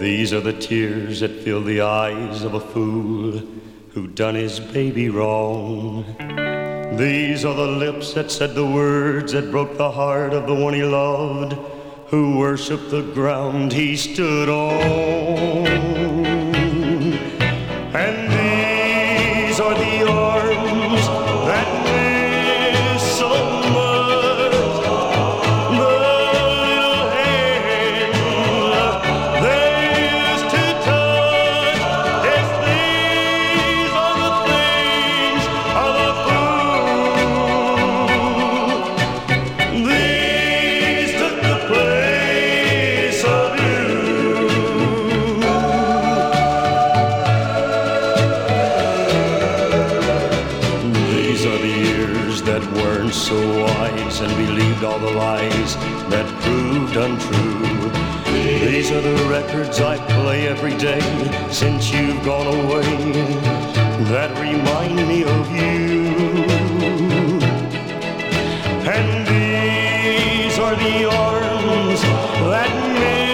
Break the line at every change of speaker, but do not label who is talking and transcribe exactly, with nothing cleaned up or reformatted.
These are the tears that fill the eyes of a fool who done his baby wrong. These are the lips that said the words that broke the heart of the one he loved, who worshiped the ground he stood on. And these are the arms that miss so much, the little hand they used to touch. Yes, these are the things of a fool. These took the place of you. These are the years that weren't so wise and believed all the lies that proved untrue. These are the records I play every day since you've gone away that remind me of you. And these are the arms that made